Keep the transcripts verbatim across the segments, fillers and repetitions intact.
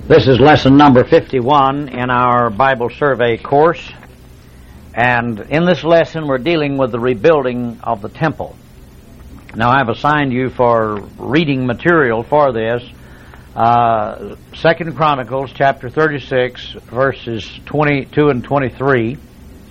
This is lesson number fifty-one in our Bible survey course, and in this lesson we're dealing with the rebuilding of the temple. Now I've assigned you for reading material for this uh, Second Chronicles chapter thirty-six verses twenty-two and twenty-three.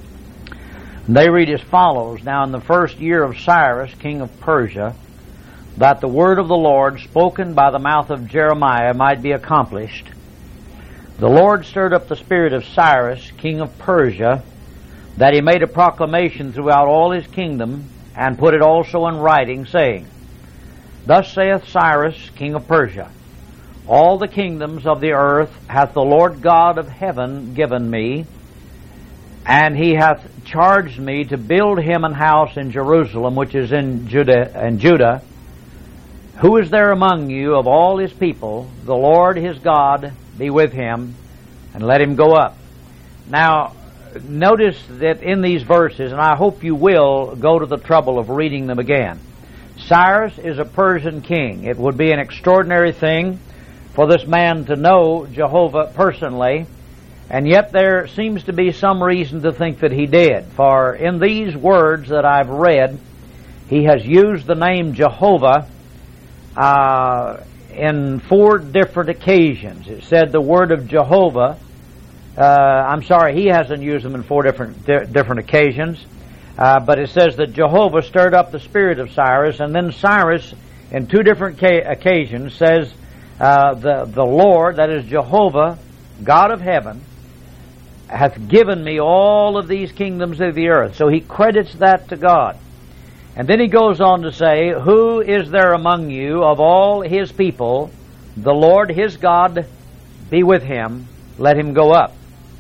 They read as follows: Now in the first year of Cyrus, king of Persia, that the word of the Lord spoken by the mouth of Jeremiah might be accomplished, the Lord stirred up the spirit of Cyrus, king of Persia, that he made a proclamation throughout all his kingdom, and put it also in writing, saying, Thus saith Cyrus, king of Persia, All the kingdoms of the earth hath the Lord God of heaven given me, and he hath charged me to build him an house in Jerusalem, which is in Judah, and Judah. Who is there among you of all his people? The Lord his God be with him, and let him go up. Now, notice that in these verses, and I hope you will go to the trouble of reading them again. Cyrus is a Persian king. It would be an extraordinary thing for this man to know Jehovah personally, and yet there seems to be some reason to think that he did. For in these words that I've read, he has used the name Jehovah uh, in four different occasions. It said the word of Jehovah. Uh, I'm sorry, he hasn't used them in four different di- different occasions. Uh, but it says that Jehovah stirred up the spirit of Cyrus, and then Cyrus, in two different ca- occasions, says uh, the the Lord, that is Jehovah, God of heaven, hath given me all of these kingdoms of the earth. So he credits that to God. And then he goes on to say, Who is there among you of all his people? The Lord his God be with him, let him go up.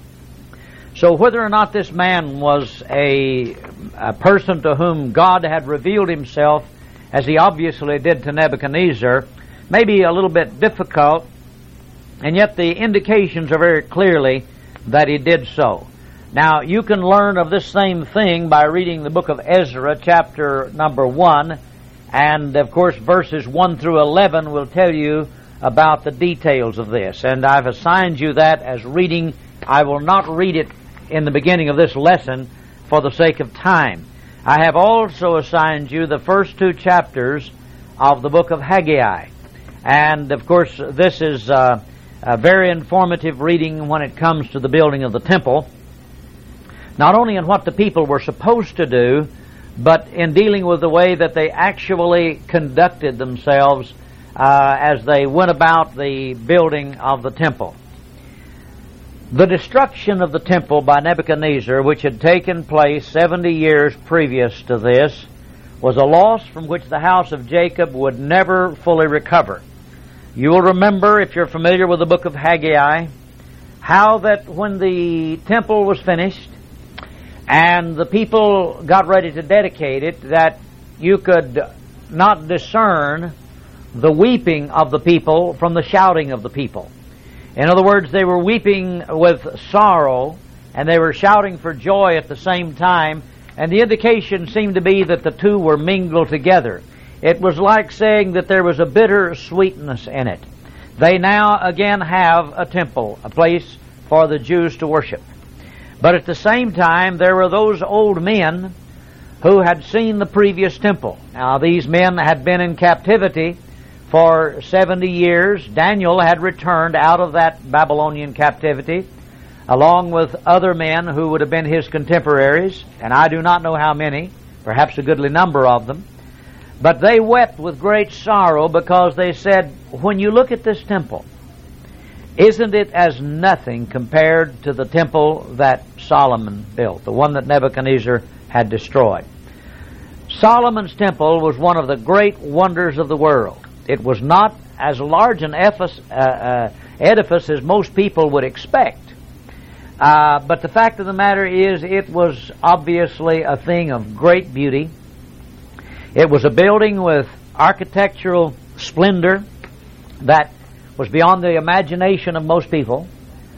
So whether or not this man was a, a person to whom God had revealed himself, as he obviously did to Nebuchadnezzar, may be a little bit difficult, and yet the indications are very clearly that he did so. Now, you can learn of this same thing by reading the book of Ezra, chapter number one, and of course verses one through eleven will tell you about the details of this. And I've assigned you that as reading. I will not read it in the beginning of this lesson for the sake of time. I have also assigned you the first two chapters of the book of Haggai. And of course this is uh, a very informative reading when it comes to the building of the temple, not only in what the people were supposed to do, but in dealing with the way that they actually conducted themselves uh, as they went about the building of the temple. The destruction of the temple by Nebuchadnezzar, which had taken place seventy years previous to this, was a loss from which the house of Jacob would never fully recover. You will remember, if you're familiar with the book of Haggai, how that when the temple was finished and the people got ready to dedicate it, that you could not discern the weeping of the people from the shouting of the people. In other words, they were weeping with sorrow, and they were shouting for joy at the same time, and the indication seemed to be that the two were mingled together. It was like saying that there was a bitter sweetness in it. They now again have a temple, a place for the Jews to worship. But at the same time, there were those old men who had seen the previous temple. Now, these men had been in captivity for seventy years. Daniel had returned out of that Babylonian captivity, along with other men who would have been his contemporaries, and I do not know how many, perhaps a goodly number of them. But they wept with great sorrow because they said, when you look at this temple, isn't it as nothing compared to the temple that Solomon built, the one that Nebuchadnezzar had destroyed? Solomon's temple was one of the great wonders of the world. It was not as large an edifice, uh, uh, edifice as most people would expect. Uh, but the fact of the matter is, it was obviously a thing of great beauty. It was a building with architectural splendor that was beyond the imagination of most people.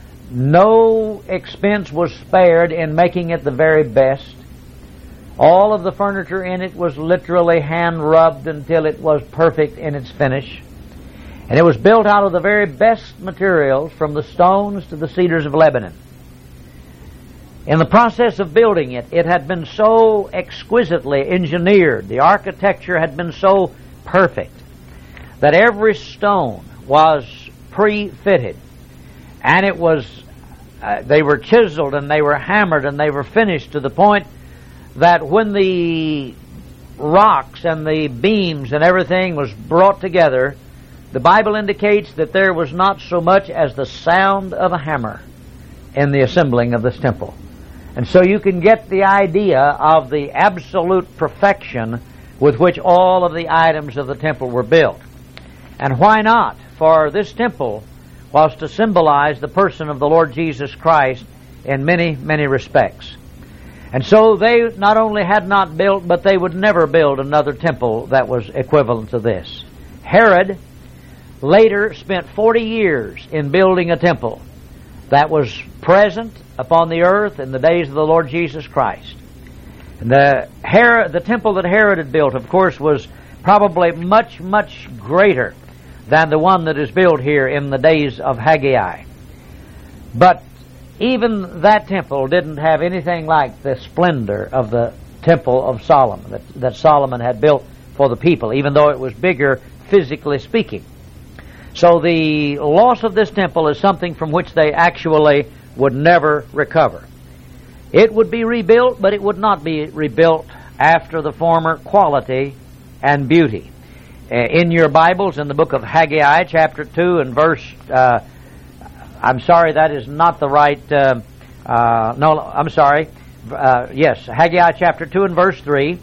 No expense was spared in making it the very best. All of the furniture in it was literally hand-rubbed until it was perfect in its finish. And it was built out of the very best materials, from the stones to the cedars of Lebanon. In the process of building it, it had been so exquisitely engineered, the architecture had been so perfect, that every stone was pre-fitted. And it was, uh, they were chiseled and they were hammered and they were finished to the point that when the rocks and the beams and everything was brought together, the Bible indicates that there was not so much as the sound of a hammer in the assembling of this temple. And so you can get the idea of the absolute perfection with which all of the items of the temple were built. And why not? For this temple was to symbolize the person of the Lord Jesus Christ in many, many respects. And so they not only had not built, but they would never build another temple that was equivalent to this. Herod later spent forty years in building a temple that was present upon the earth in the days of the Lord Jesus Christ. And the, Herod, the temple that Herod had built, of course, was probably much, much greater than the one that is built here in the days of Haggai. But even that temple didn't have anything like the splendor of the temple of Solomon, that, that Solomon had built for the people, even though it was bigger physically speaking. So the loss of this temple is something from which they actually would never recover. It would be rebuilt, but it would not be rebuilt after the former quality and beauty. Uh, in your Bibles, in the book of Haggai, chapter two and verse, uh, I'm sorry, that is not the right, uh, uh, no, I'm sorry, uh, yes, Haggai chapter two and verse three,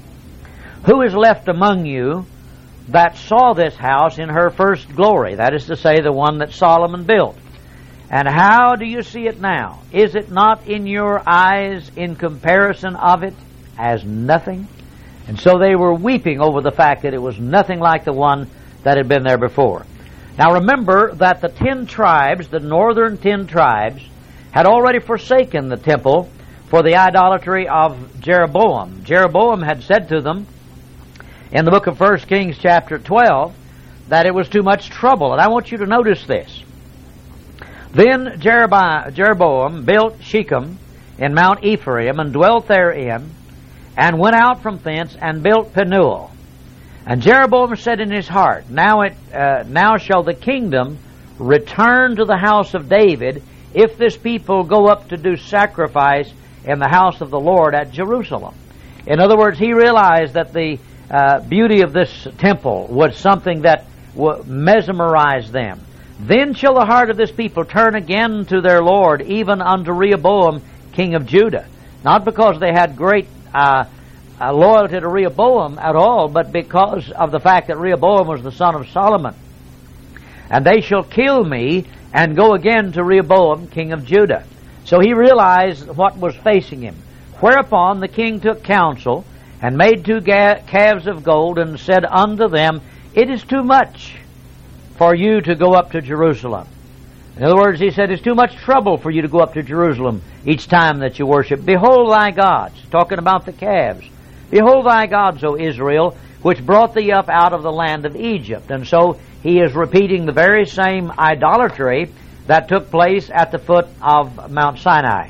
who is left among you that saw this house in her first glory? That is to say, the one that Solomon built. And how do you see it now? Is it not in your eyes in comparison of it as nothing? And so they were weeping over the fact that it was nothing like the one that had been there before. Now remember that the ten tribes, the northern ten tribes, had already forsaken the temple for the idolatry of Jeroboam. Jeroboam had said to them in the book of First Kings chapter twelve that it was too much trouble. And I want you to notice this. Then Jeroboam built Shechem in Mount Ephraim and dwelt therein, and went out from thence and built Penuel. And Jeroboam said in his heart, Now it uh, now shall the kingdom return to the house of David, if this people go up to do sacrifice in the house of the Lord at Jerusalem. In other words, he realized that the uh, beauty of this temple was something that w- mesmerized them. Then shall the heart of this people turn again to their Lord, even unto Rehoboam, king of Judah. Not because they had great uh, uh, loyalty to Rehoboam at all, but because of the fact that Rehoboam was the son of Solomon. And they shall kill me, and go again to Rehoboam, king of Judah. So he realized what was facing him. Whereupon the king took counsel, and made two ga- calves of gold, and said unto them, It is too much for you to go up to Jerusalem. In other words, he said, it's too much trouble for you to go up to Jerusalem each time that you worship. Behold thy gods, talking about the calves. Behold thy gods, O Israel, which brought thee up out of the land of Egypt. And so he is repeating the very same idolatry that took place at the foot of Mount Sinai.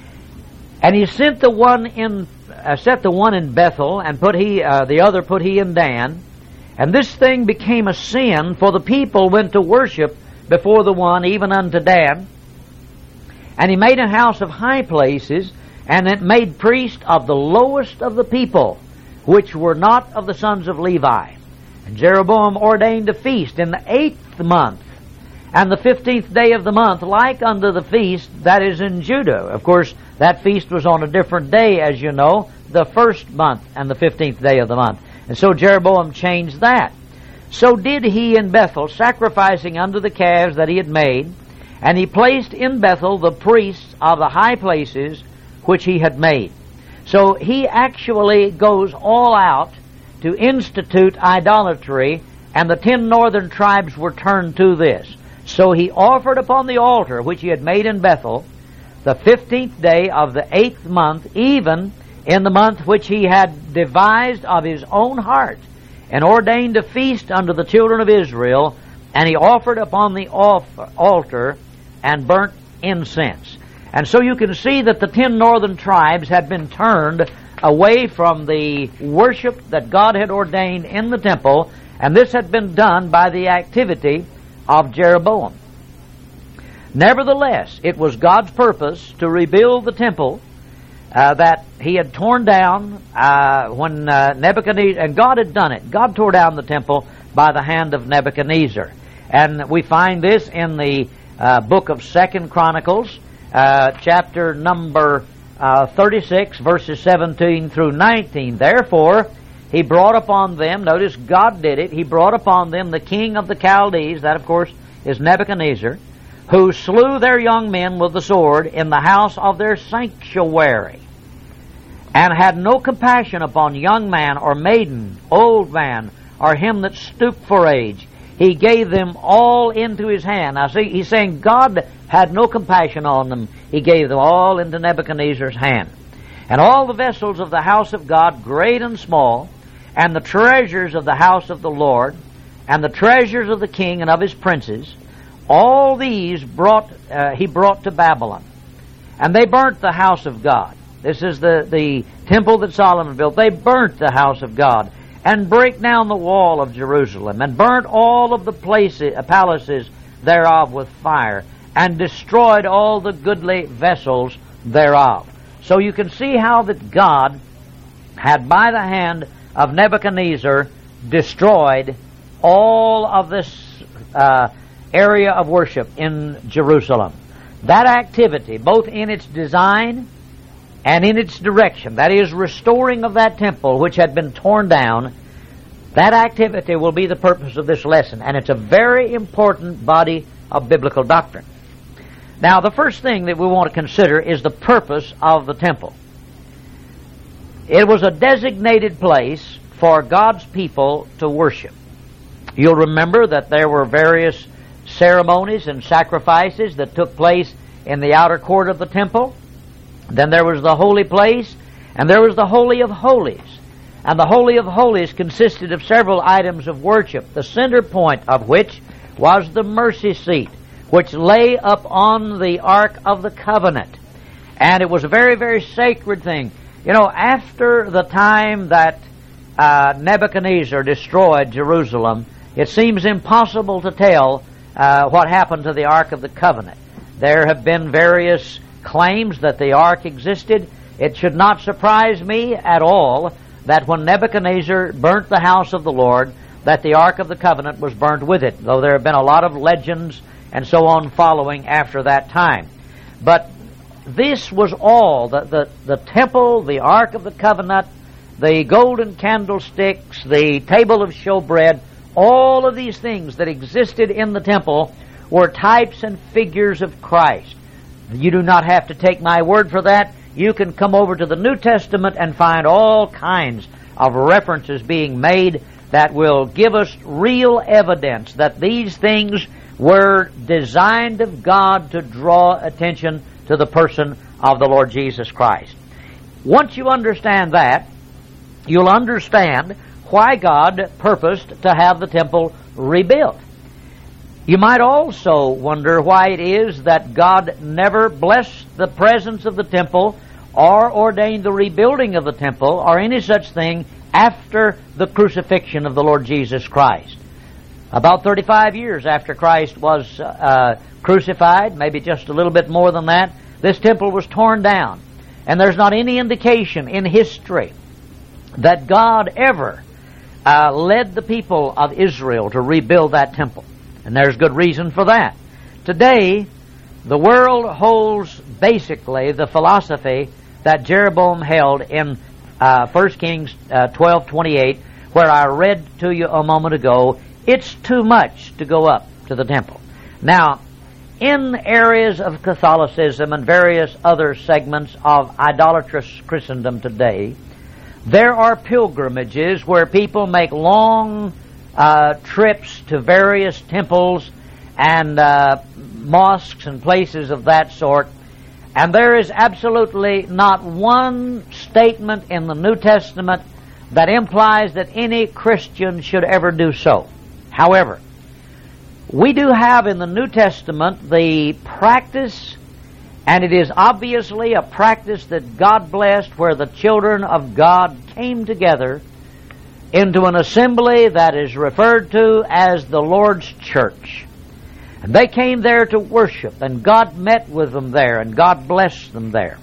And he sent the one in, uh, set the one in Bethel, and put he uh, the other put he in Dan. And this thing became a sin, for the people went to worship before the one, even unto Dan. And he made a house of high places, and it made priests of the lowest of the people, which were not of the sons of Levi. And Jeroboam ordained a feast in the eighth month, and the fifteenth day of the month, like unto the feast that is in Judah. Of course, that feast was on a different day, as you know, the first month and the fifteenth day of the month. And so Jeroboam changed that. So did he in Bethel, sacrificing unto the calves that he had made, and he placed in Bethel the priests of the high places which he had made. So he actually goes all out to institute idolatry, and the ten northern tribes were turned to this. So he offered upon the altar which he had made in Bethel the fifteenth day of the eighth month, even in the month which he had devised of his own heart, and ordained a feast unto the children of Israel, and he offered upon the off- altar and burnt incense. And so you can see that the ten northern tribes had been turned away from the worship that God had ordained in the temple, and this had been done by the activity of Jeroboam. Nevertheless, it was God's purpose to rebuild the temple uh, that he had torn down uh, when uh, Nebuchadnezzar, and God had done it. God tore down the temple by the hand of Nebuchadnezzar. And we find this in the uh, book of Second Chronicles, uh, chapter number uh, thirty-six, verses seventeen through nineteen. Therefore, he brought upon them, notice God did it, he brought upon them the king of the Chaldees, that of course is Nebuchadnezzar, who slew their young men with the sword in the house of their sanctuary, and had no compassion upon young man or maiden, old man, or him that stooped for age. He gave them all into his hand. Now see, he's saying God had no compassion on them. He gave them all into Nebuchadnezzar's hand. And all the vessels of the house of God, great and small, and the treasures of the house of the Lord, and the treasures of the king and of his princes, all these brought uh, he brought to Babylon. And they burnt the house of God. This is the, the temple that Solomon built. They burnt the house of God, and brake down the wall of Jerusalem, and burnt all of the places, uh, palaces thereof with fire, and destroyed all the goodly vessels thereof. So you can see how that God had by the hand of Nebuchadnezzar destroyed all of this uh, area of worship in Jerusalem. That activity, both in its design and in its direction, that is, restoring of that temple which had been torn down, that activity will be the purpose of this lesson, and it's a very important body of biblical doctrine. Now, the first thing that we want to consider is the purpose of the temple. It was a designated place for God's people to worship. You'll remember that there were various ceremonies and sacrifices that took place in the outer court of the temple. Then there was the holy place, and there was the Holy of Holies. And the Holy of Holies consisted of several items of worship, the center point of which was the mercy seat, which lay up on the Ark of the Covenant. And it was a very, very sacred thing. You know, after the time that uh, Nebuchadnezzar destroyed Jerusalem, it seems impossible to tell uh, what happened to the Ark of the Covenant. There have been various claims that the Ark existed. It should not surprise me at all that when Nebuchadnezzar burnt the house of the Lord, that the Ark of the Covenant was burnt with it, though there have been a lot of legends and so on following after that time. But this was all, the, the, the temple, the Ark of the Covenant, the golden candlesticks, the table of showbread, all of these things that existed in the temple were types and figures of Christ. You do not have to take my word for that. You can come over to the New Testament and find all kinds of references being made that will give us real evidence that these things were designed of God to draw attention to the person of the Lord Jesus Christ. Once you understand that, you'll understand why God purposed to have the temple rebuilt. You might also wonder why it is that God never blessed the presence of the temple or ordained the rebuilding of the temple or any such thing after the crucifixion of the Lord Jesus Christ. About thirty-five years after Christ was uh, crucified, maybe just a little bit more than that, this temple was torn down. And there's not any indication in history that God ever uh, led the people of Israel to rebuild that temple. And there's good reason for that. Today, the world holds basically the philosophy that Jeroboam held in uh, First Kings uh, twelve twenty-eight, where I read to you a moment ago. It's too much to go up to the temple. Now, in areas of Catholicism and various other segments of idolatrous Christendom today, there are pilgrimages where people make long uh, trips to various temples and uh, mosques and places of that sort. And there is absolutely not one statement in the New Testament that implies that any Christian should ever do so. However, We do have in the New Testament the practice, and it is obviously a practice that God blessed, where the children of God came together into an assembly that is referred to as the Lord's church. And they came there to worship, and God met with them there, and God blessed them there.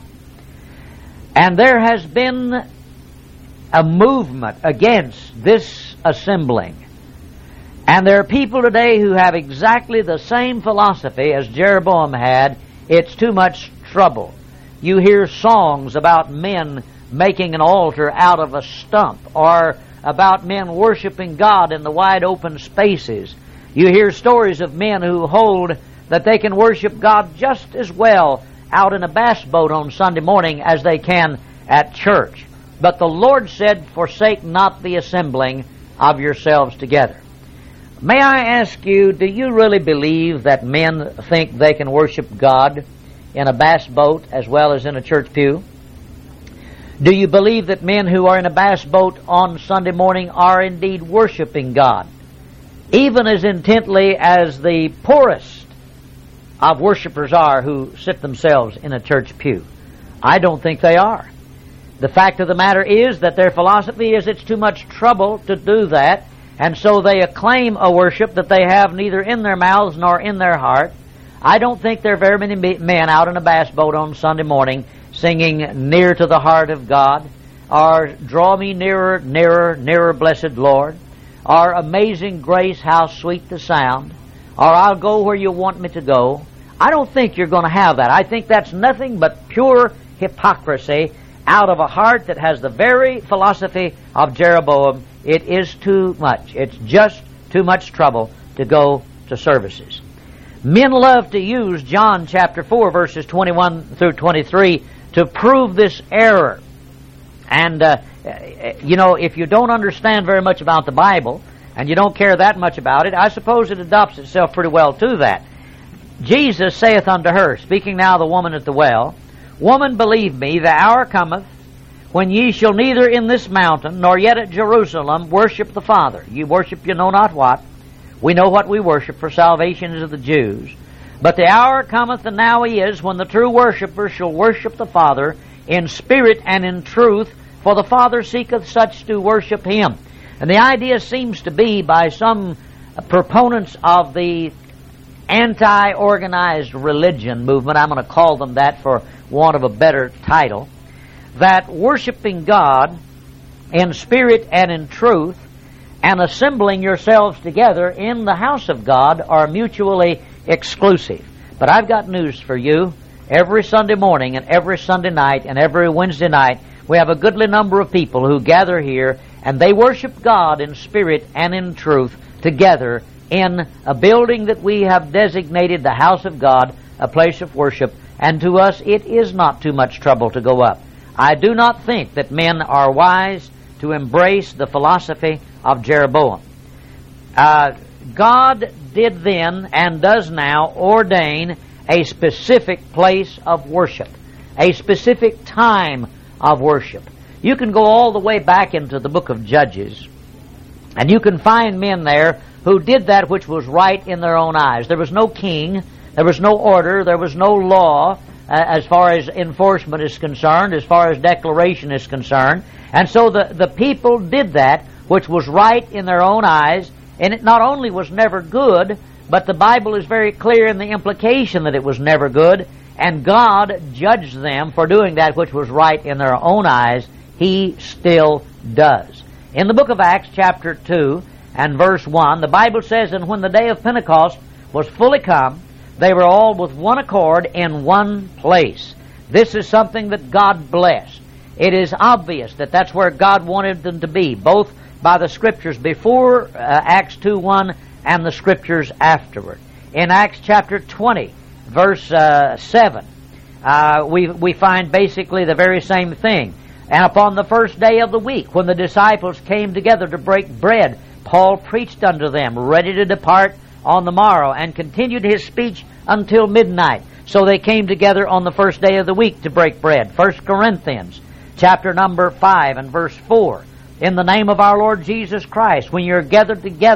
And there has been a movement against this assembling. And there are people today who have exactly the same philosophy as Jeroboam had. It's too much trouble. You hear songs about men making an altar out of a stump, or about men worshiping God in the wide open spaces. You hear stories of men who hold that they can worship God just as well out in a bass boat on Sunday morning as they can at church. But the Lord said, forsake not the assembling of yourselves together. May I ask you, do you really believe that men think they can worship God in a bass boat as well as in a church pew? Do you believe that men who are in a bass boat on Sunday morning are indeed worshiping God, even as intently as the poorest of worshipers are who sit themselves in a church pew? I don't think they are. The fact of the matter is that their philosophy is it's too much trouble to do that, and so they acclaim a worship that they have neither in their mouths nor in their heart. I don't think there are very many men out in a bass boat on Sunday morning singing near to the heart of God, or draw me nearer, nearer, nearer, blessed Lord, or amazing grace, how sweet the sound, or I'll go where you want me to go. I don't think you're going to have that. I think that's nothing but pure hypocrisy out of a heart that has the very philosophy of Jeroboam. It is too much. It's just too much trouble to go to services. Men love to use John chapter four, verses twenty-one through twenty-three to prove this error. And, uh, you know, if you don't understand very much about the Bible, and you don't care that much about it, I suppose it adopts itself pretty well to that. Jesus saith unto her, speaking now of the woman at the well, Woman, believe me, the hour cometh when ye shall neither in this mountain nor yet at Jerusalem worship the Father. You worship you know not what. We know what we worship, for salvation is of the Jews. But the hour cometh, and now is, when the true worshippers shall worship the Father in spirit and in truth, for the Father seeketh such to worship Him. And the idea seems to be, by some proponents of the anti-organized religion movement, I'm going to call them that for want of a better title, that worshiping God in spirit and in truth and assembling yourselves together in the house of God are mutually exclusive. But I've got news for you. Every Sunday morning and every Sunday night and every Wednesday night, we have a goodly number of people who gather here, and they worship God in spirit and in truth together in a building that we have designated the house of God, a place of worship. And to us, it is not too much trouble to go up. I do not think that men are wise to embrace the philosophy of Jeroboam. Uh, God did then and does now ordain a specific place of worship, a specific time of worship. You can go all the way back into the book of Judges, and you can find men there who did that which was right in their own eyes. There was no king, there was no order, there was no law uh, as far as enforcement is concerned, as far as declaration is concerned. And so the, the people did that which was right in their own eyes, and it not only was never good, but the Bible is very clear in the implication that it was never good, and God judged them for doing that which was right in their own eyes. He still does. In the book of Acts chapter two and verse one, the Bible says, And when the day of Pentecost was fully come, they were all with one accord in one place. This is something that God blessed. It is obvious that that's where God wanted them to be, both by the Scriptures before uh, Acts two one and the Scriptures afterward. In Acts chapter twenty, verse uh, seven, uh, we, we find basically the very same thing. And upon the first day of the week, when the disciples came together to break bread, Paul preached unto them, ready to depart on the morrow, and continued his speech until midnight. So they came together on the first day of the week to break bread. First Corinthians chapter number five and verse four. In the name of our Lord Jesus Christ, when you're gathered together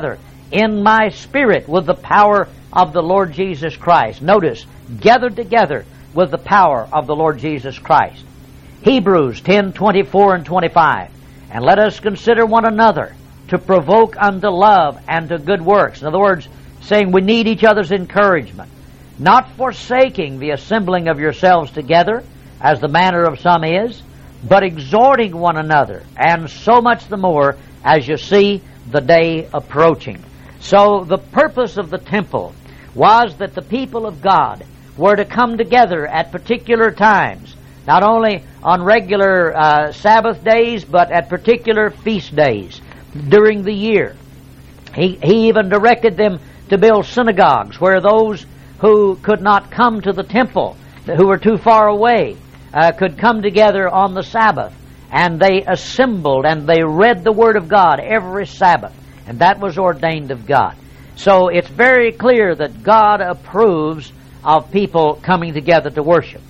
in my spirit with the power of the Lord Jesus Christ. Notice, gathered together with the power of the Lord Jesus Christ. Hebrews ten, twenty-four and twenty-five. And let us consider one another to provoke unto love and to good works. In other words, saying we need each other's encouragement. Not forsaking the assembling of yourselves together, as the manner of some is, but exhorting one another, and so much the more as you see the day approaching. So the purpose of the temple was that the people of God were to come together at particular times, not only on regular uh, Sabbath days, but at particular feast days during the year. He, he even directed them to build synagogues where those who could not come to the temple, who were too far away, uh, could come together on the Sabbath. And they assembled and they read the Word of God every Sabbath. And that was ordained of God. So it's very clear that God approves of people coming together to worship.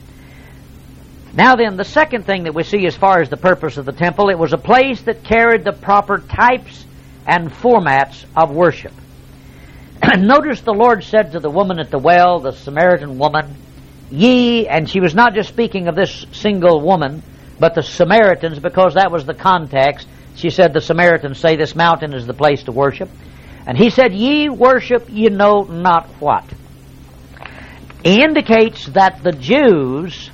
Now then, the second thing that we see as far as the purpose of the temple, it was a place that carried the proper types and formats of worship. Notice the Lord said to the woman at the well, the Samaritan woman, ye, and she was not just speaking of this single woman, but the Samaritans, because that was the context. She said, the Samaritans say this mountain is the place to worship. And he said, ye worship ye know not what. He indicates that the Jews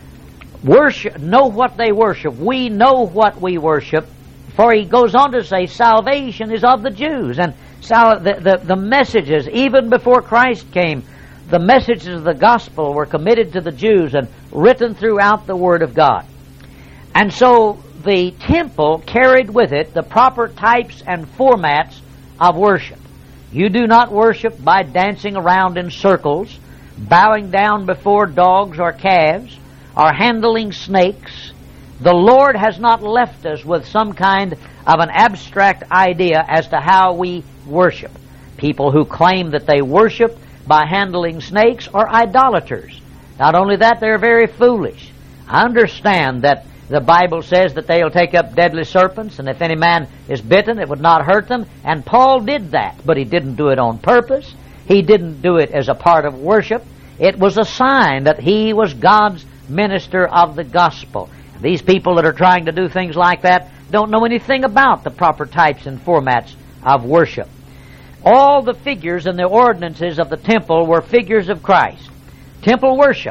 worship, know what they worship. We know what we worship. For he goes on to say, salvation is of the Jews. And sal- the, the, the messages, even before Christ came, the messages of the gospel were committed to the Jews and written throughout the Word of God. And so the temple carried with it the proper types and formats of worship. You do not worship by dancing around in circles, bowing down before dogs or calves, or handling snakes. The Lord has not left us with some kind of an abstract idea as to how we worship. People who claim that they worship by handling snakes are idolaters. Not only that, they're very foolish. I understand that the Bible says that they'll take up deadly serpents, and if any man is bitten, it would not hurt them. And Paul did that, but he didn't do it on purpose. He didn't do it as a part of worship. It was a sign that he was God's minister of the gospel. These people that are trying to do things like that don't know anything about the proper types and formats of worship. All the figures and the ordinances of the temple were figures of Christ. Temple worship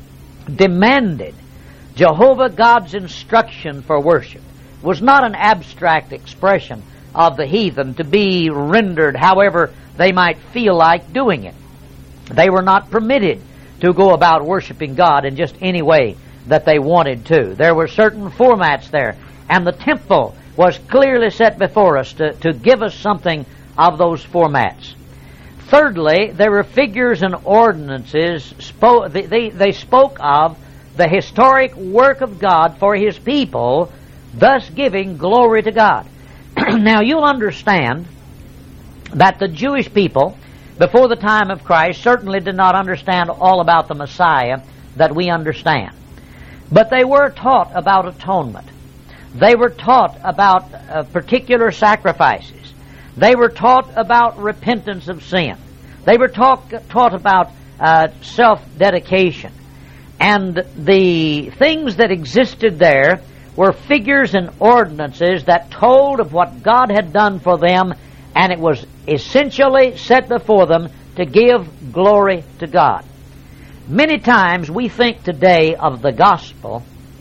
demanded Jehovah God's instruction for worship. It was not an abstract expression of the heathen to be rendered however they might feel like doing it. They were not permitted to go about worshiping God in just any way that they wanted to. There were certain formats there, and the temple was clearly set before us to, to give us something of those formats. Thirdly, there were figures and ordinances. Spo- they, they, they spoke of the historic work of God for His people, thus giving glory to God. Now, you'll understand that the Jewish people, before the time of Christ, certainly did not understand all about the Messiah that we understand. But they were taught about atonement. They were taught about uh, particular sacrifices. They were taught about repentance of sin. They were taught, taught about uh, self-dedication. And the things that existed there were figures and ordinances that told of what God had done for them, and it was essentially set before them to give glory to God. Many times we think today of the gospel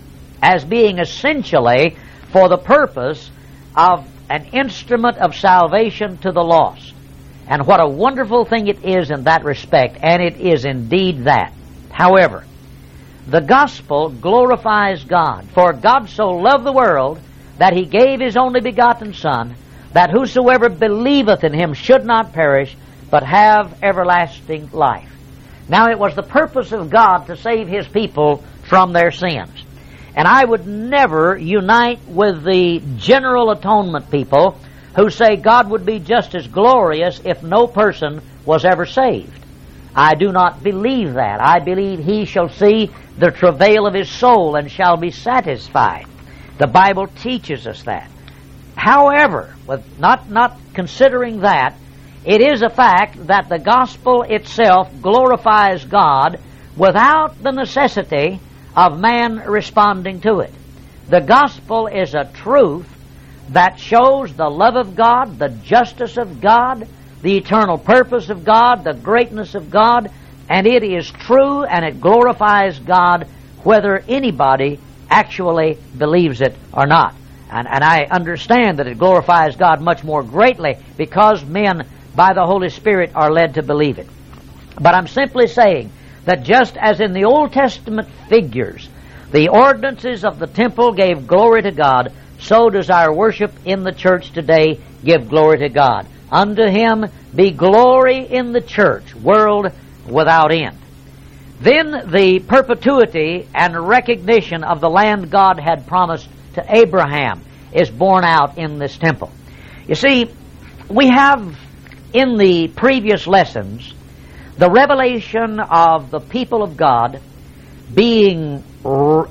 as being essentially for the purpose of an instrument of salvation to the lost. And what a wonderful thing it is in that respect, and it is indeed that. However, the gospel glorifies God. For God so loved the world that He gave His only begotten Son, that whosoever believeth in Him should not perish, but have everlasting life. Now, it was the purpose of God to save His people from their sins. And I would never unite with the general atonement people who say God would be just as glorious if no person was ever saved. I do not believe that. I believe he shall see the travail of his soul and shall be satisfied. The Bible teaches us that. However, with not, not considering that, it is a fact that the gospel itself glorifies God without the necessity of man responding to it. The gospel is a truth that shows the love of God, the justice of God, the eternal purpose of God, the greatness of God, and it is true and it glorifies God whether anybody actually believes it or not. And, and I understand that it glorifies God much more greatly because men, by the Holy Spirit, are led to believe it. But I'm simply saying that just as in the Old Testament figures, the ordinances of the temple gave glory to God, so does our worship in the church today give glory to God. Unto Him be glory in the church, world without end. Then the perpetuity and recognition of the land God had promised to Abraham is borne out in this temple. You see, we have in the previous lessons the revelation of the people of God being, what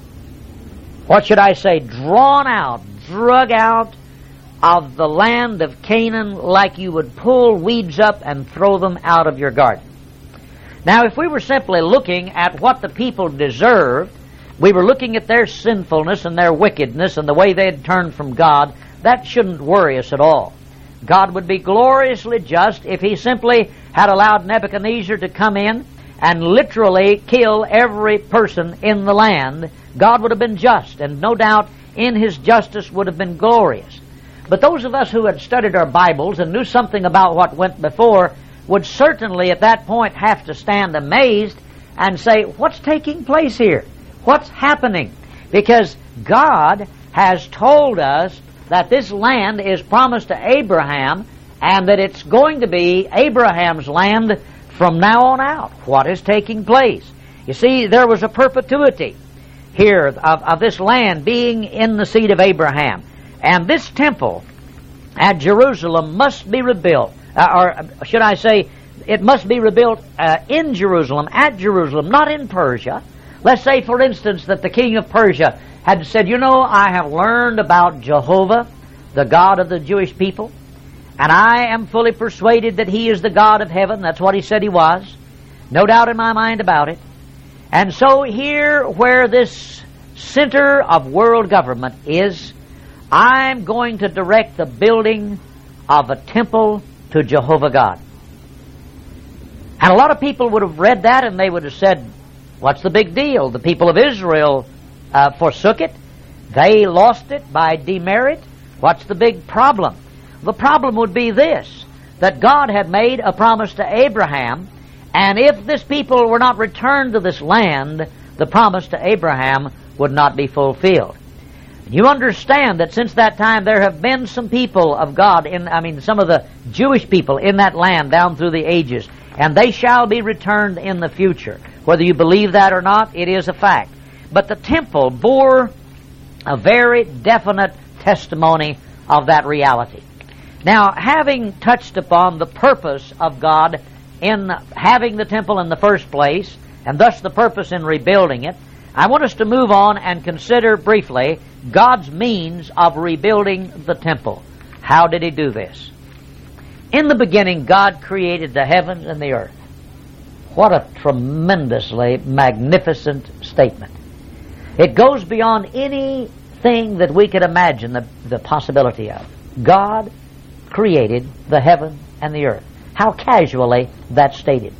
should I say, drawn out, drug out of the land of Canaan like you would pull weeds up and throw them out of your garden. Now, if we were simply looking at what the people deserved, we were looking at their sinfulness and their wickedness and the way they had turned from God, that shouldn't worry us at all. God would be gloriously just if He simply had allowed Nebuchadnezzar to come in and literally kill every person in the land. God would have been just, and no doubt in His justice would have been glorious. But those of us who had studied our Bibles and knew something about what went before would certainly at that point have to stand amazed and say, what's taking place here? What's happening? Because God has told us that this land is promised to Abraham and that it's going to be Abraham's land from now on out. What is taking place? You see, there was a perpetuity here of, of this land being in the seed of Abraham. And this temple at Jerusalem must be rebuilt. Uh, or should I say, it must be rebuilt uh, in Jerusalem, at Jerusalem, not in Persia. Let's say, for instance, that the king of Persia had said, you know, I have learned about Jehovah, the God of the Jewish people, and I am fully persuaded that He is the God of heaven. That's what he said He was. No doubt in my mind about it. And so here, where this center of world government is, I'm going to direct the building of a temple to Jehovah God. And a lot of people would have read that and they would have said, what's the big deal? The people of Israel uh, forsook it. They lost it by demerit. What's the big problem? The problem would be this, that God had made a promise to Abraham, and if this people were not returned to this land, the promise to Abraham would not be fulfilled. You understand that since that time there have been some people of God, in I mean some of the Jewish people in that land down through the ages, and they shall be returned in the future. Whether you believe that or not, it is a fact. But the temple bore a very definite testimony of that reality. Now, having touched upon the purpose of God in having the temple in the first place, and thus the purpose in rebuilding it, I want us to move on and consider briefly God's means of rebuilding the temple. How did He do this? In the beginning, God created the heavens and the earth. What a tremendously magnificent statement. It goes beyond anything that we could imagine the, the possibility of. God created the heaven and the earth. How casually that's stated.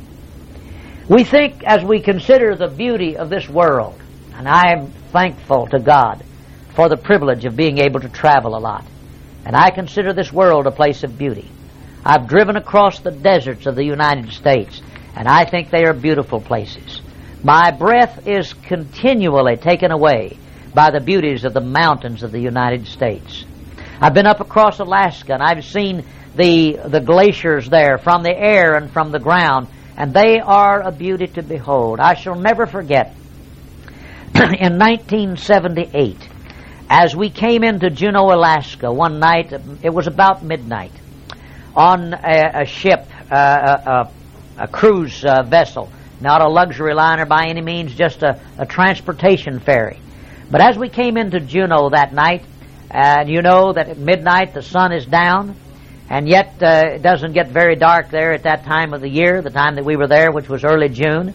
We think as we consider the beauty of this world, and I am thankful to God for the privilege of being able to travel a lot, and I consider this world a place of beauty. I've driven across the deserts of the United States, and I think they are beautiful places. My breath is continually taken away by the beauties of the mountains of the United States. I've been up across Alaska, and I've seen the, the glaciers there from the air and from the ground, and they are a beauty to behold. I shall never forget, in nineteen seventy-eight, as we came into Juneau, Alaska, one night, it was about midnight, on a, a ship, uh, a, a, a cruise uh, vessel, not a luxury liner by any means, just a, a transportation ferry. But as we came into Juneau that night, and you know that at midnight the sun is down, And yet uh, it doesn't get very dark there at that time of the year, the time that we were there, which was early June.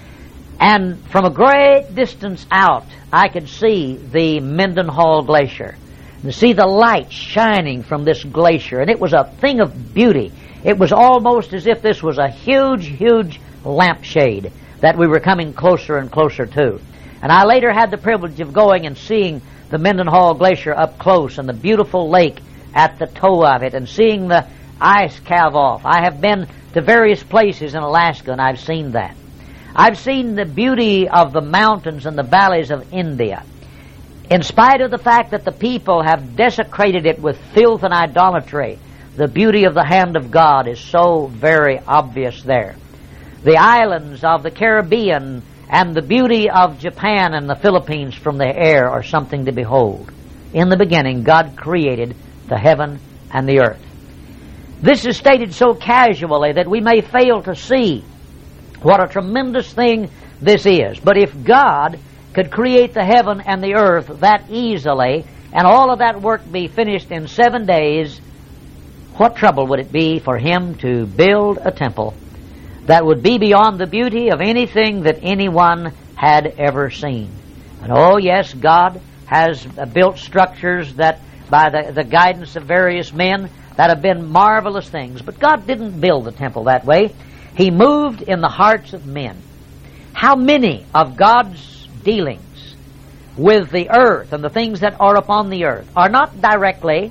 And from a great distance out, I could see the Mendenhall Glacier, and see the light shining from this glacier. And it was a thing of beauty. It was almost as if this was a huge, huge lampshade that we were coming closer and closer to. And I later had the privilege of going and seeing the Mendenhall Glacier up close and the beautiful lake at the toe of it and seeing the ice calve off. I have been to various places in Alaska and I've seen that. I've seen the beauty of the mountains and the valleys of India. In spite of the fact that the people have desecrated it with filth and idolatry, the beauty of the hand of God is so very obvious there. The islands of the Caribbean and the beauty of Japan and the Philippines from the air are something to behold. In the beginning, God created the heaven and the earth. This is stated so casually that we may fail to see what a tremendous thing this is. But if God could create the heaven and the earth that easily, and all of that work be finished in seven days, what trouble would it be for Him to build a temple that would be beyond the beauty of anything that anyone had ever seen? And oh yes, God has built structures that, by the, the guidance of various men, that have been marvelous things. But God didn't build the temple that way. He moved in the hearts of men. How many of God's dealings with the earth and the things that are upon the earth are not directly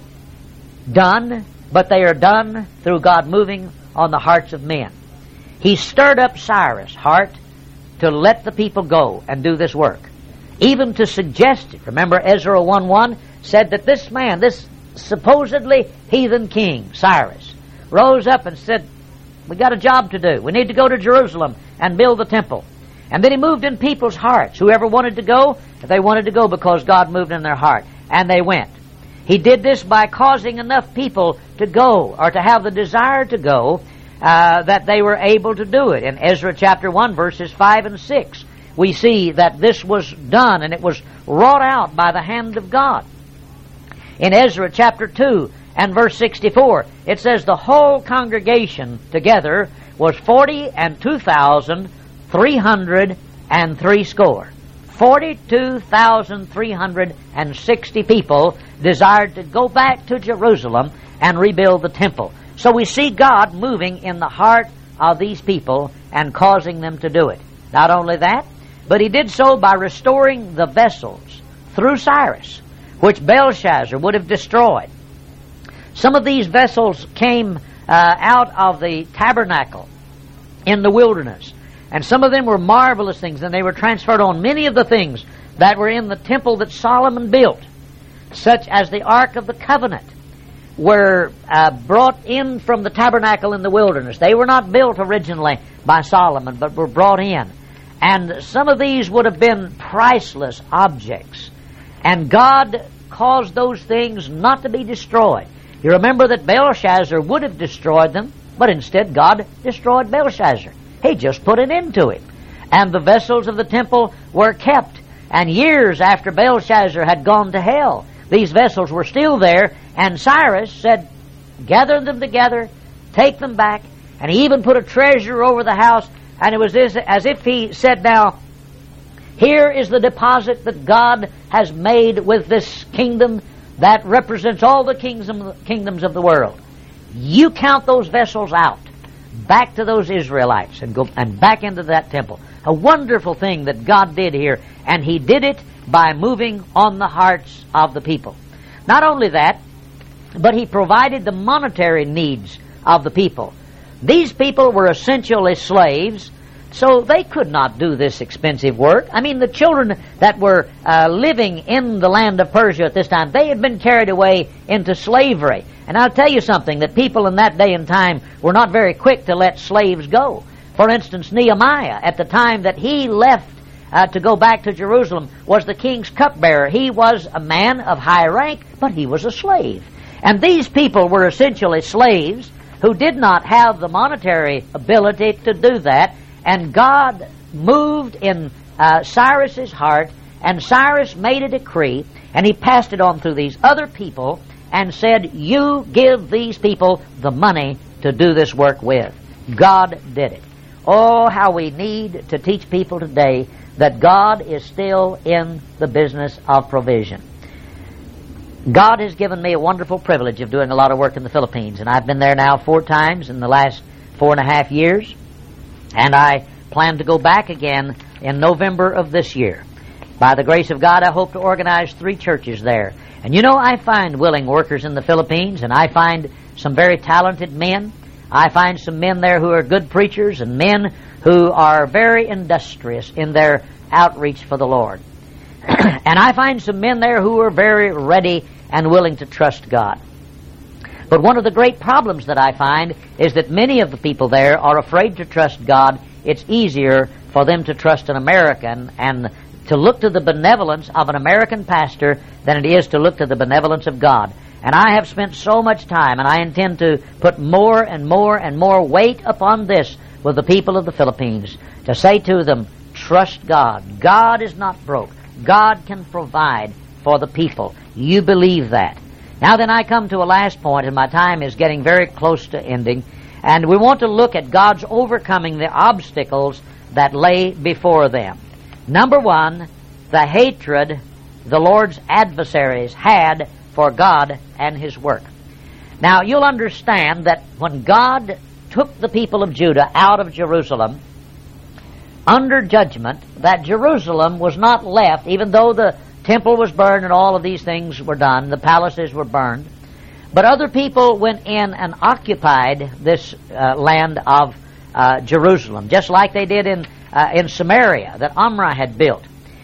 done, but they are done through God moving on the hearts of men. He stirred up Cyrus' heart to let the people go and do this work, even to suggest it. Remember, Ezra one one said that this man, this supposedly heathen king, Cyrus, rose up and said, we got a job to do. We need to go to Jerusalem and build the temple. And then he moved in people's hearts. Whoever wanted to go, they wanted to go because God moved in their heart. And they went. He did this by causing enough people to go, or to have the desire to go, uh, that they were able to do it. In Ezra chapter one, verses five and six, we see that this was done, and it was wrought out by the hand of God. In Ezra chapter two and verse sixty-four, it says the whole congregation together was forty and two thousand three hundred and three score. Forty-two thousand three hundred and sixty people desired to go back to Jerusalem and rebuild the temple. So we see God moving in the heart of these people and causing them to do it. Not only that, but He did so by restoring the vessels through Cyrus, which Belshazzar would have destroyed. Some of these vessels came uh, out of the tabernacle in the wilderness, and some of them were marvelous things, and they were transferred on. Many of the things that were in the temple that Solomon built, such as the Ark of the Covenant, were uh, brought in from the tabernacle in the wilderness. They were not built originally by Solomon, but were brought in. And some of these would have been priceless objects. And God caused those things not to be destroyed. You remember that Belshazzar would have destroyed them, but instead God destroyed Belshazzar. He just put an end to it. And the vessels of the temple were kept. And years after Belshazzar had gone to hell, these vessels were still there, and Cyrus said, gather them together, take them back, and he even put a treasure over the house, and it was as if he said, now, here is the deposit that God has made with this kingdom that represents all the kingdom, kingdoms of the world. You count those vessels out, back to those Israelites, and go and back into that temple. A wonderful thing that God did here, and He did it by moving on the hearts of the people. Not only that, but He provided the monetary needs of the people. These people were essentially slaves, so they could not do this expensive work. I mean, the children that were uh, living in the land of Persia at this time, they had been carried away into slavery. And I'll tell you something, that people in that day and time were not very quick to let slaves go. For instance, Nehemiah, at the time that he left uh, to go back to Jerusalem, was the king's cupbearer. He was a man of high rank, but he was a slave. And these people were essentially slaves who did not have the monetary ability to do that. And God moved in uh, Cyrus's heart, and Cyrus made a decree, and he passed it on through these other people, and said, you give these people the money to do this work with. God did it. Oh, how we need to teach people today that God is still in the business of provision. God has given me a wonderful privilege of doing a lot of work in the Philippines, and I've been there now four times in the last four and a half years, and I plan to go back again in November of this year. By the grace of God, I hope to organize three churches there. And you know, I find willing workers in the Philippines, and I find some very talented men. I find some men there who are good preachers and men who are very industrious in their outreach for the Lord. And I find some men there who are very ready and willing to trust God. But one of the great problems that I find is that many of the people there are afraid to trust God. It's easier for them to trust an American and to look to the benevolence of an American pastor than it is to look to the benevolence of God. And I have spent so much time, and I intend to put more and more and more weight upon this with the people of the Philippines, to say to them, trust God. God is not broke. God can provide for the people. You believe that. Now then, I come to a last point, and my time is getting very close to ending, and we want to look at God's overcoming the obstacles that lay before them. Number one, the hatred the Lord's adversaries had for God and His work. Now, you'll understand that when God took the people of Judah out of Jerusalem under judgment, that Jerusalem was not left, even though the temple was burned and all of these things were done, the palaces were burned, but other people went in and occupied this uh, land of uh, Jerusalem, just like they did in uh, in Samaria that Omri had built.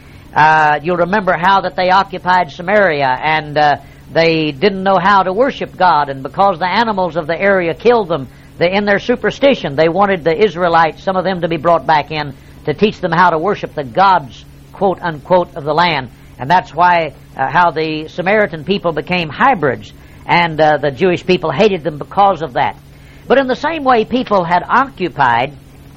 Uh, you'll remember how that they occupied Samaria, and uh, they didn't know how to worship God, and because the animals of the area killed them, they, in their superstition, they wanted the Israelites, some of them, to be brought back in to teach them how to worship the gods, quote unquote, of the land. And that's why uh, how the Samaritan people became hybrids, and uh, the Jewish people hated them because of that. But in the same way, people had occupied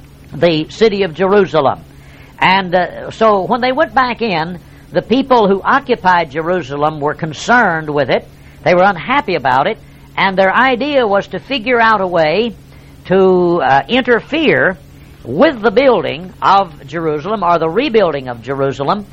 the city of Jerusalem. And uh, so when they went back in, the people who occupied Jerusalem were concerned with it. They were unhappy about it. And their idea was to figure out a way to uh, interfere with the building of Jerusalem, or the rebuilding of Jerusalem,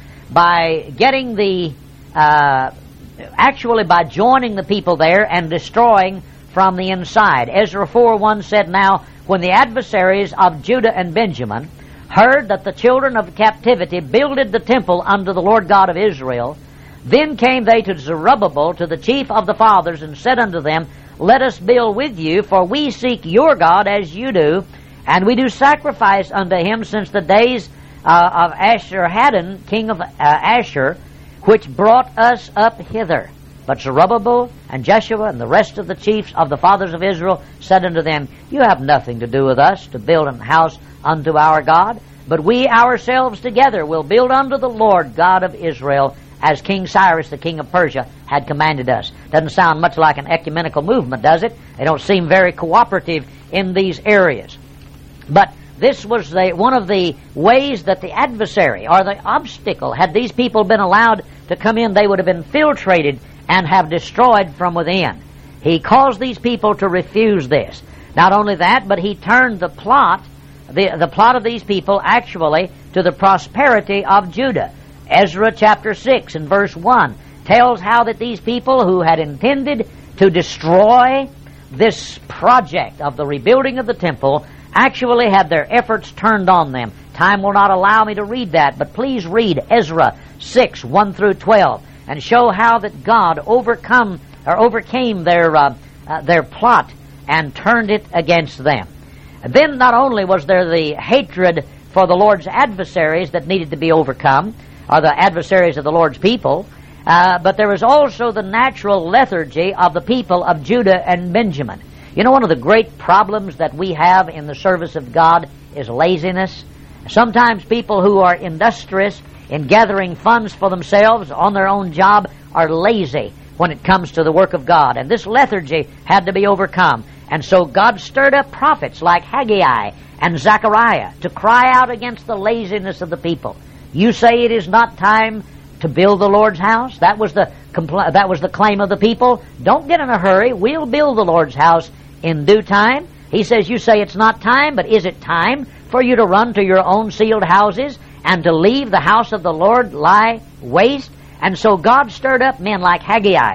by getting the, uh, actually by joining the people there and destroying from the inside. Ezra four one said, now, when the adversaries of Judah and Benjamin heard that the children of captivity builded the temple unto the Lord God of Israel, then came they to Zerubbabel, to the chief of the fathers, and said unto them, let us build with you, for we seek your God as you do, and we do sacrifice unto him since the days uh, of Ashur-Haddon, king of uh, Ashur, which brought us up hither. But Zerubbabel and Jeshua and the rest of the chiefs of the fathers of Israel said unto them, you have nothing to do with us to build an house unto our God, but we ourselves together will build unto the Lord God of Israel, as King Cyrus, the king of Persia, had commanded us. Doesn't sound much like an ecumenical movement, does it? They don't seem very cooperative in these areas. But this was the, one of the ways that the adversary, or the obstacle, had these people been allowed to come in, they would have infiltrated and have destroyed from within. He caused these people to refuse this. Not only that, but he turned the plot, the, the plot of these people actually to the prosperity of Judah. Ezra chapter six and verse one tells how that these people who had intended to destroy this project of the rebuilding of the temple actually had their efforts turned on them. Time will not allow me to read that, but please read Ezra six, one through twelve, and show how that God overcome or overcame their uh, uh, their plot and turned it against them. And then not only was there the hatred for the Lord's adversaries that needed to be overcome, or the adversaries of the Lord's people, uh, but there was also the natural lethargy of the people of Judah and Benjamin. You know, one of the great problems that we have in the service of God is laziness. Sometimes people who are industrious in gathering funds for themselves on their own job are lazy when it comes to the work of God. And this lethargy had to be overcome. And so God stirred up prophets like Haggai and Zechariah to cry out against the laziness of the people. You say it is not time to build the Lord's house? That was the compl- that was the claim of the people. Don't get in a hurry. We'll build the Lord's house in due time. He says, you say it's not time, but is it time for you to run to your own sealed houses and to leave the house of the Lord lie waste? And so God stirred up men like Haggai.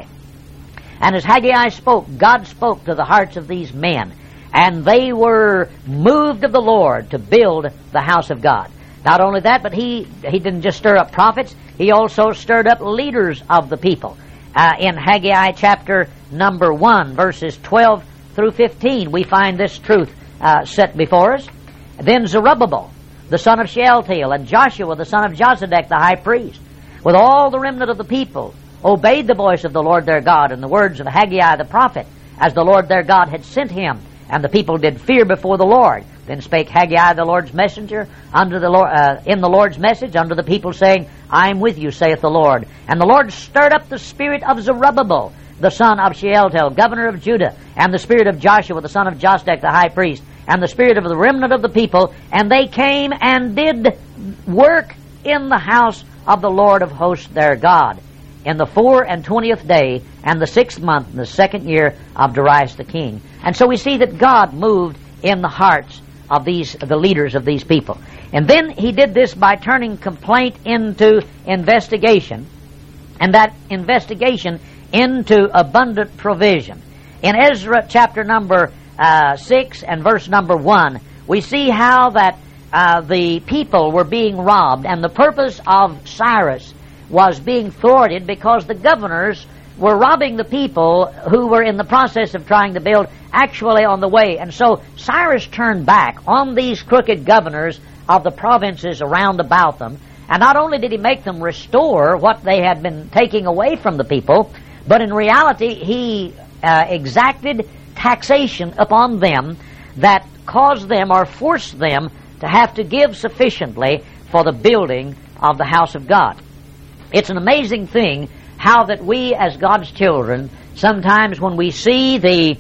And as Haggai spoke, God spoke to the hearts of these men. And they were moved of the Lord to build the house of God. Not only that, but he, he didn't just stir up prophets, he also stirred up leaders of the people. Uh, in Haggai chapter number one, verses twelve through fifteen, we find this truth uh, set before us. Then Zerubbabel, the son of Shealtiel, and Joshua, the son of Josedek, the high priest, with all the remnant of the people, obeyed the voice of the Lord their God and the words of Haggai the prophet, as the Lord their God had sent him. And the people did fear before the Lord. Then spake Haggai the Lord's messenger under the Lord, uh, in the Lord's message unto the people, saying, I am with you, saith the Lord. And the Lord stirred up the spirit of Zerubbabel, the son of Shealtiel, governor of Judah, and the spirit of Joshua, the son of Josedek, the high priest, and the spirit of the remnant of the people, and they came and did work in the house of the Lord of hosts their God, in the four and twentieth day, and the sixth month, in the second year of Darius the king. And so we see that God moved in the hearts of these, the leaders of these people. And then he did this by turning complaint into investigation, and that investigation into abundant provision. In Ezra chapter number uh, six and verse number one, we see how that uh, the people were being robbed, and the purpose of Cyrus was being thwarted because the governors were robbing the people who were in the process of trying to build actually on the way. And so Cyrus turned back on these crooked governors of the provinces around about them. And not only did he make them restore what they had been taking away from the people, but in reality he uh, exacted taxation upon them that caused them or forced them to have to give sufficiently for the building of the house of God. It's an amazing thing how that we as God's children, sometimes when we see the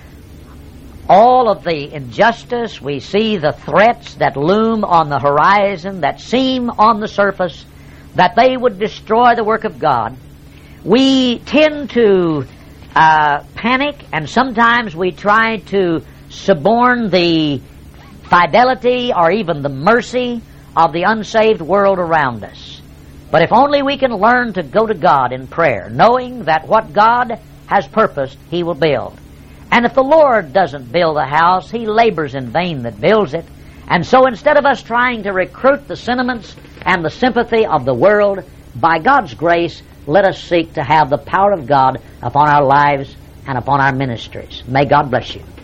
all of the injustice, we see the threats that loom on the horizon, that seem on the surface, that they would destroy the work of God, we tend to uh, panic, and sometimes we try to suborn the fidelity or even the mercy of the unsaved world around us. But if only we can learn to go to God in prayer, knowing that what God has purposed, He will build. And if the Lord doesn't build a house, He labors in vain that builds it. And so instead of us trying to recruit the sentiments and the sympathy of the world, by God's grace, let us seek to have the power of God upon our lives and upon our ministries. May God bless you.